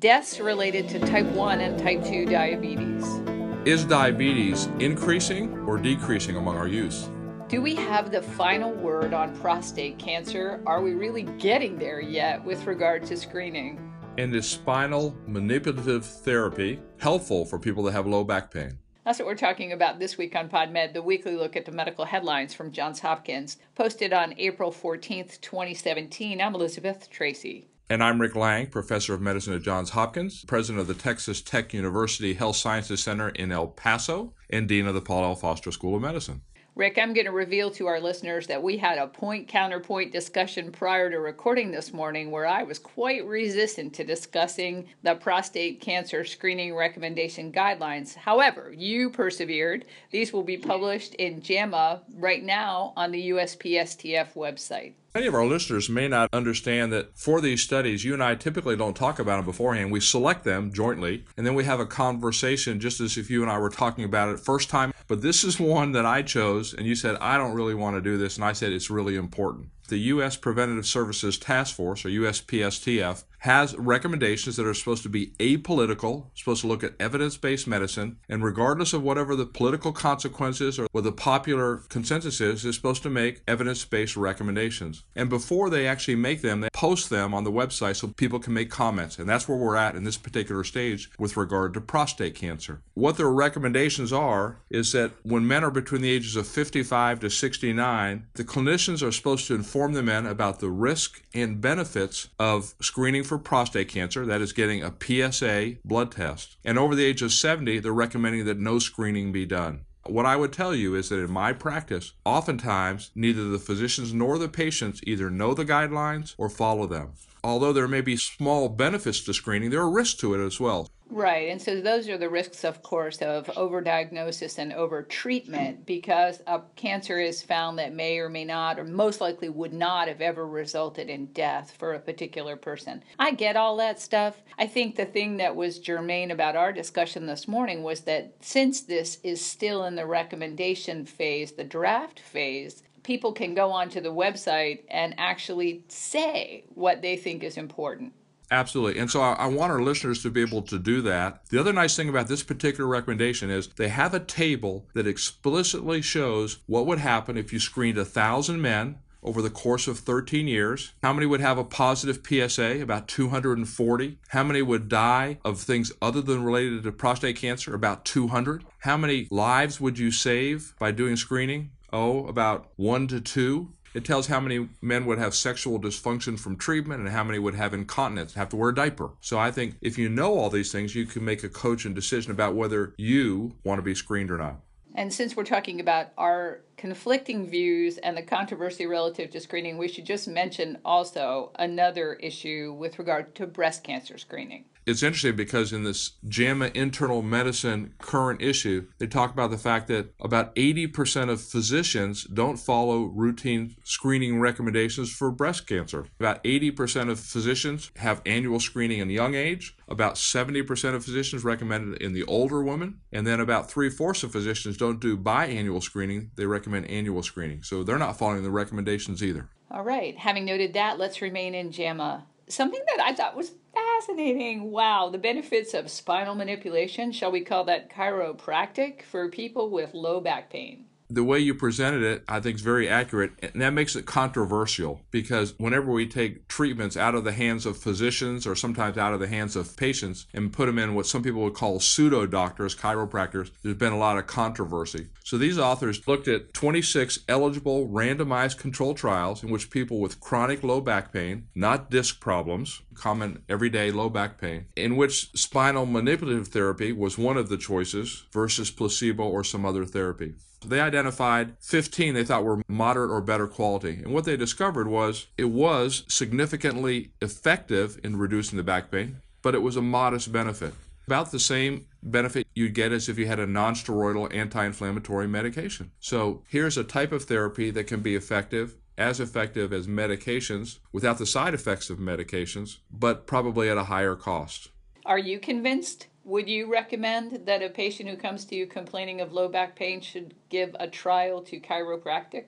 deaths related to type 1 and type 2 diabetes. Is diabetes increasing or decreasing among our youth? Do we have the final word on prostate cancer? Are we really getting there yet with regard to screening? And is spinal manipulative therapy helpful for people that have low back pain? That's what we're talking about this week on PodMed, the weekly look at the medical headlines from Johns Hopkins, posted on April 14th, 2017. I'm Elizabeth Tracy. And I'm Rick Lang, professor of medicine at Johns Hopkins, president of the Texas Tech University Health Sciences Center in El Paso, and dean of the Paul L. Foster School of Medicine. Rick, I'm going to reveal to our listeners that we had a point-counterpoint discussion prior to recording this morning where I was quite resistant to discussing the prostate cancer screening recommendation guidelines. However, you persevered. These will be published in JAMA right now on the USPSTF website. Many of our listeners may not understand that for these studies, you and I typically don't talk about them beforehand. We select them jointly, and then we have a conversation just as if you and I were talking about it first time. But this is one that I chose, and you said, I don't really want to do this, and I said it's really important. The U.S. Preventive Services Task Force, or USPSTF, has recommendations that are supposed to be apolitical, supposed to look at evidence-based medicine, and regardless of whatever the political consequences or what the popular consensus is supposed to make evidence-based recommendations. And before they actually make them, they post them on the website so people can make comments. And that's where we're at in this particular stage with regard to prostate cancer. What their recommendations are is that when men are between the ages of 55 to 69, the clinicians are supposed to inform the men about the risk and benefits of screening for prostate cancer, that is getting a PSA blood test. And over the age of 70, they're recommending that no screening be done. What I would tell you is that in my practice, oftentimes neither the physicians nor the patients either know the guidelines or follow them. Although there may be small benefits to screening, there are risks to it as well. Right, and so those are the risks, of course, of overdiagnosis and overtreatment because a cancer is found that may or may not, or most likely would not have ever resulted in death for a particular person. I get all that stuff. I think the thing that was germane about our discussion this morning was that since this is still in the recommendation phase, the draft phase, people can go onto the website and actually say what they think is important. Absolutely. And so I want our listeners to be able to do that. The other nice thing about this particular recommendation is they have a table that explicitly shows what would happen if you screened 1,000 men over the course of 13 years. How many would have a positive PSA? About 240. How many would die of things other than related to prostate cancer? About 200. How many lives would you save by doing screening? Oh, about 1 to 2. It tells how many men would have sexual dysfunction from treatment and how many would have incontinence, have to wear a diaper. So I think if you know all these things, you can make a cogent decision about whether you want to be screened or not. And since we're talking about our conflicting views and the controversy relative to screening, we should just mention also another issue with regard to breast cancer screening. It's interesting because in this JAMA Internal Medicine current issue, they talk about the fact that about 80% of physicians don't follow routine screening recommendations for breast cancer. About 80% of physicians have annual screening in young age. About 70% of physicians recommend it in the older woman. And then about 3/4 of physicians don't do biannual screening. They recommend annual screening. So they're not following the recommendations either. All right. Having noted that, let's remain in JAMA. Something that I thought was fascinating. Wow, the benefits of spinal manipulation, shall we call that chiropractic, for people with low back pain. The way you presented it, I think, is very accurate, and that makes it controversial because whenever we take treatments out of the hands of physicians or sometimes out of the hands of patients and put them in what some people would call pseudo-doctors, chiropractors, there's been a lot of controversy. So these authors looked at 26 eligible randomized control trials in which people with chronic low back pain, not disc problems, common everyday low back pain, in which spinal manipulative therapy was one of the choices versus placebo or some other therapy. They identified 15 they thought were moderate or better quality. And what they discovered was it was significantly effective in reducing the back pain, but it was a modest benefit. About the same benefit you'd get as if you had a non-steroidal anti-inflammatory medication. So here's a type of therapy that can be effective as medications without the side effects of medications, but probably at a higher cost. Are you convinced? Would you recommend that a patient who comes to you complaining of low back pain should give a trial to chiropractic?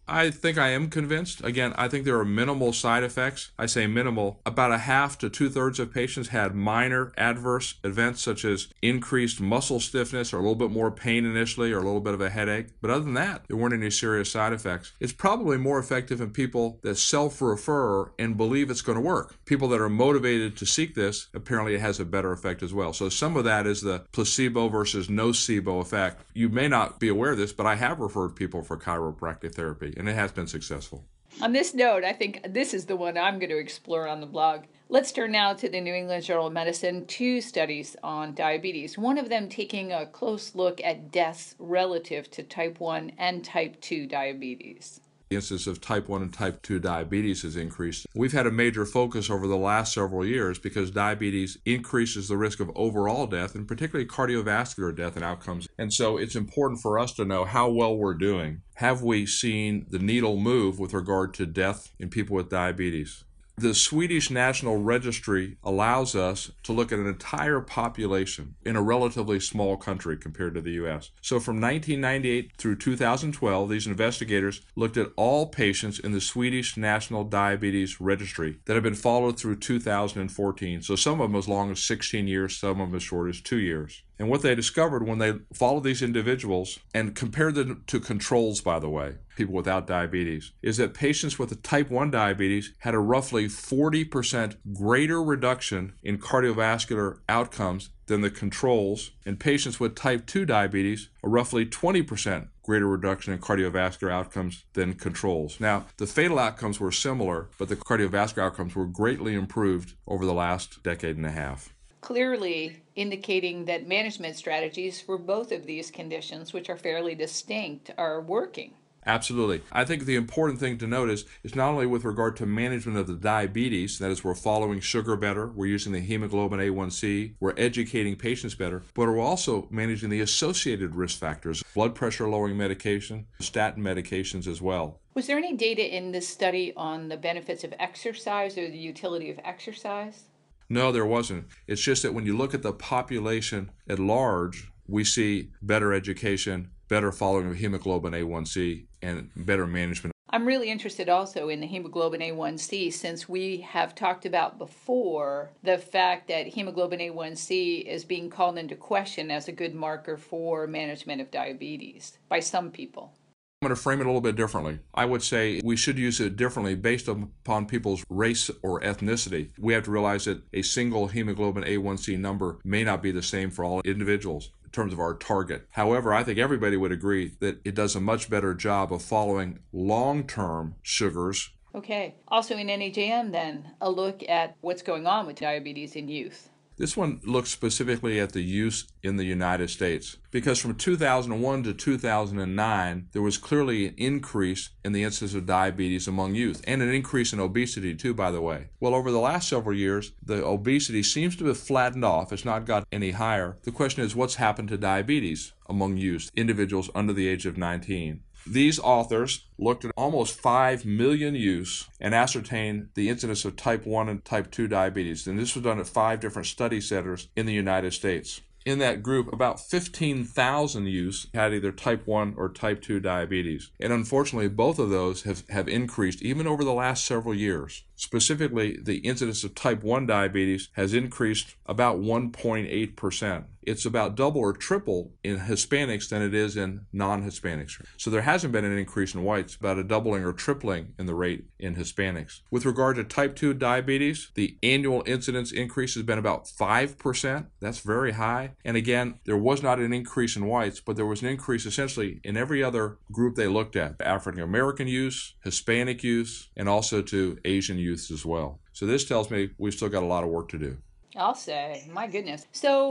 I think I am convinced. Again, I think there are minimal side effects. I say minimal. About a half to two-thirds of patients had minor adverse events such as increased muscle stiffness or a little bit more pain initially or a little bit of a headache. But other than that, there weren't any serious side effects. It's probably more effective in people that self-refer and believe it's going to work. People that are motivated to seek this, apparently it has a better effect as well. So some of that is the placebo versus nocebo effect. You may not be aware of this, but I have referred people for chiropractic therapy, and it has been successful. On this note, I think this is the one I'm going to explore on the blog. Let's turn now to the New England Journal of Medicine, 2 studies on diabetes, one of them taking a close look at deaths relative to type 1 and type 2 diabetes. The incidence of type 1 and type 2 diabetes has increased. We've had a major focus over the last several years because diabetes increases the risk of overall death and particularly cardiovascular death and outcomes. And so it's important for us to know how well we're doing. Have we seen the needle move with regard to death in people with diabetes? The Swedish National Registry allows us to look at an entire population in a relatively small country compared to the U.S. So from 1998 through 2012, these investigators looked at all patients in the Swedish National Diabetes Registry that have been followed through 2014. So some of them as long as 16 years, some of them as short as 2 years. And what they discovered when they followed these individuals and compared them to controls, by the way, people without diabetes, is that patients with type 1 diabetes had a roughly 40% greater reduction in cardiovascular outcomes than the controls, and patients with type 2 diabetes, a roughly 20% greater reduction in cardiovascular outcomes than controls. Now, the fatal outcomes were similar, but the cardiovascular outcomes were greatly improved over the last decade and a half. Clearly indicating that management strategies for both of these conditions, which are fairly distinct, are working. Absolutely. I think the important thing to note is not only with regard to management of the diabetes, that is, we're following sugar better, we're using the hemoglobin A1C, we're educating patients better, but we're also managing the associated risk factors, blood pressure lowering medication, statin medications as well. Was there any data in this study on the benefits of exercise or the utility of exercise? No, there wasn't. It's just that when you look at the population at large, we see better education, better following of hemoglobin A1C, and better management. I'm really interested also in the hemoglobin A1C, since we have talked about before the fact that hemoglobin A1C is being called into question as a good marker for management of diabetes by some people. I'm going to frame it a little bit differently. I would say we should use it differently based upon people's race or ethnicity. We have to realize that a single hemoglobin A1C number may not be the same for all individuals in terms of our target. However, I think everybody would agree that it does a much better job of following long-term sugars. Okay. Also in NEJM then, a look at what's going on with diabetes in youth. This one looks specifically at the use in the United States, because from 2001 to 2009, there was clearly an increase in the incidence of diabetes among youth, and an increase in obesity too, by the way. Well, over the last several years, the obesity seems to have flattened off. It's not got any higher. The question is, what's happened to diabetes among youth, individuals under the age of 19? These authors looked at almost 5 million youths and ascertained the incidence of type 1 and type 2 diabetes. And this was done at 5 different study centers in the United States. In that group, about 15,000 youths had either type 1 or type 2 diabetes. And unfortunately, both of those have increased even over the last several years. Specifically, the incidence of type 1 diabetes has increased about 1.8%. It's about double or triple in Hispanics than it is in non-Hispanics. So there hasn't been an increase in whites, about a doubling or tripling in the rate in Hispanics. With regard to type 2 diabetes, the annual incidence increase has been about 5%. That's very high. And again, there was not an increase in whites, but there was an increase essentially in every other group they looked at: African American youth, Hispanic youth, and also to Asian youths as well. So this tells me we've still got a lot of work to do. I'll say, my goodness.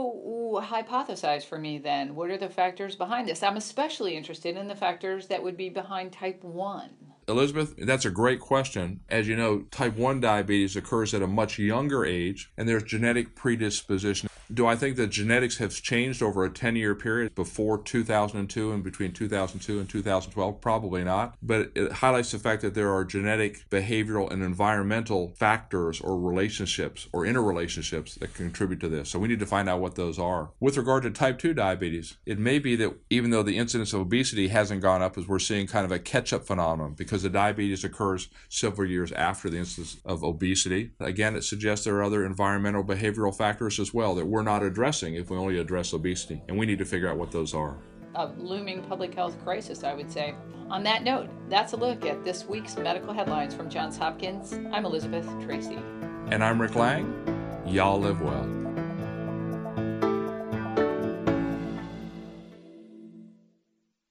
So hypothesize for me then, what are the factors behind this? I'm especially interested in the factors that would be behind type 1. Elizabeth, that's a great question. As you know, type 1 diabetes occurs at a much younger age, and there's genetic predisposition. Do I think that genetics has changed over a 10-year period before 2002 and between 2002 and 2012? Probably not. But it highlights the fact that there are genetic, behavioral, and environmental factors or relationships or interrelationships that contribute to this. So we need to find out what those are. With regard to type 2 diabetes, it may be that even though the incidence of obesity hasn't gone up, as we're seeing kind of a catch-up phenomenon because the diabetes occurs several years after the incidence of obesity. Again, it suggests there are other environmental behavioral factors as well that we're not addressing if we only address obesity, and we need to figure out what those are. A looming public health crisis, I would say. On that note, that's a look at this week's medical headlines from Johns Hopkins. I'm Elizabeth Tracy. And I'm Rick Lang. Y'all live well.